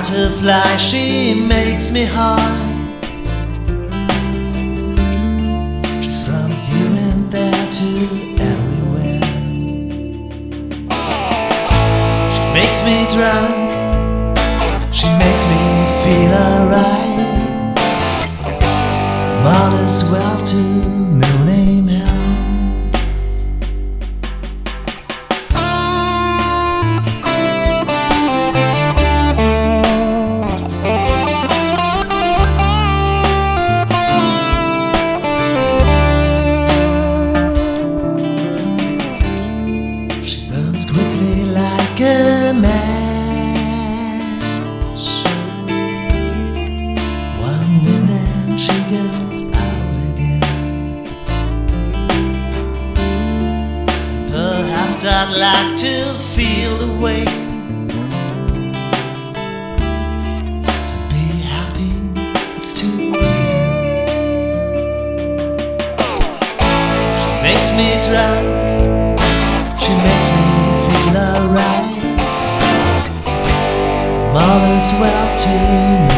butterfly, she makes me high. She's from here and there to everywhere. She makes me drunk, she makes me feel alright. Might as well to no name hell. Quickly like a match. One wind and she goes out again. Perhaps I'd like to feel the way. To be happy, it's too easy. She makes me drunk, she makes me feel alright. Might as well to